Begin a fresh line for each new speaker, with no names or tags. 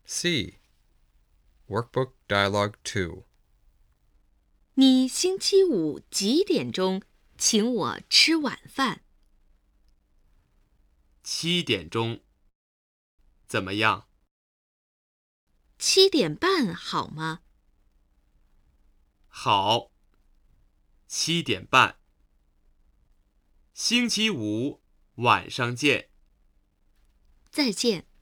C. Workbook Dialogue 2.
你星期五几点钟请我吃晚饭
？7点钟。怎么样
？7点半好吗？
好。7点半。星期五晚上见。
再见。